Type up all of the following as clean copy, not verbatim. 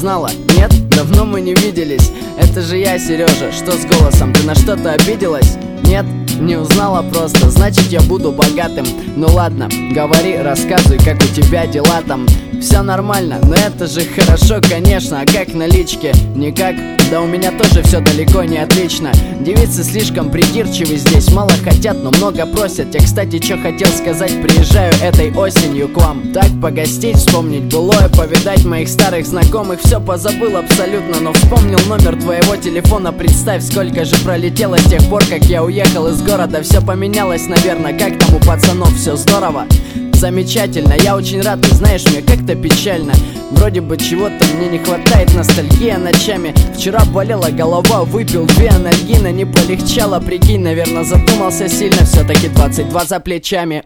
узнала? Нет? Давно мы не виделись. Это же я, Сережа, что с голосом? Ты на что-то обиделась? Нет? Не узнала просто, значит я буду богатым. Ну ладно, говори, рассказывай, как у тебя дела там. Все нормально, но это же хорошо, конечно. А как на личке? Никак? Да у меня тоже все далеко не отлично. Девицы слишком придирчивы здесь, мало хотят, но много просят. Я, кстати, что хотел сказать, приезжаю этой осенью к вам. Так погостить, вспомнить былое, повидать моих старых знакомых. Все позабыл абсолютно, но вспомнил номер твоего телефона. Представь, сколько же пролетело с тех пор, как я уехал из города. Все поменялось, наверное, как там у пацанов, все здорово. Замечательно, я очень рад, ты знаешь, мне как-то печально. Вроде бы чего-то мне не хватает, ностальгия ночами. Вчера болела голова, выпил 2 анальгина. Не полегчало, прикинь, наверное, задумался сильно. Все-таки 22 за плечами.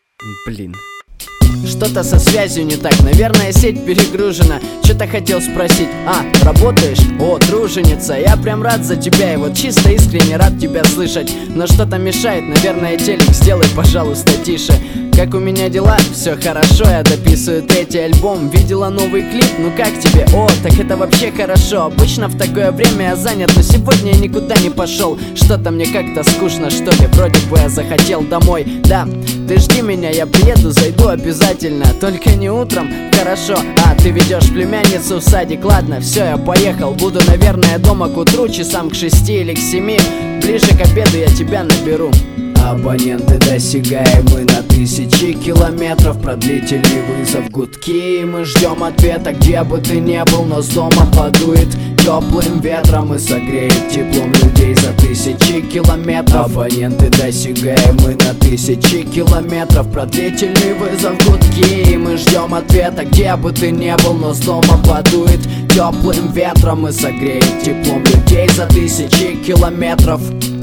Блин. Что-то со связью не так, наверное, сеть перегружена. Что-то хотел спросить, работаешь? О, труженица, я прям рад за тебя. И вот чисто искренне рад тебя слышать. Но что-то мешает, наверное, телек сделай, пожалуйста, тише. Как у меня дела? Все хорошо, я дописываю 3-й альбом. Видела новый клип? Ну как тебе? О, так это вообще хорошо. Обычно в такое время я занят, но сегодня я никуда не пошел. Что-то мне как-то скучно, что ли. Вроде бы я захотел домой. Да, ты жди меня, я приеду, зайду обязательно. Только не утром, хорошо. Ты ведешь племянницу в садик. Ладно, все, я поехал. Буду, наверное, дома к утру, часам к 6 или к 7. Ближе к обеду я тебя наберу. Абоненты досягаемы на 1000 километров. Продлительный вызов, гудки. Мы ждем ответа, где бы ты не был, но с дома подует теплым ветром и согреет теплом людей за 1000 километров. Абоненты досягаемы на 1000 километров. Продлительный вызов, гудки. Мы ждем ответа, где бы ты не был, но с дома подует теплым ветром и согреет теплом людей за 1000 километров.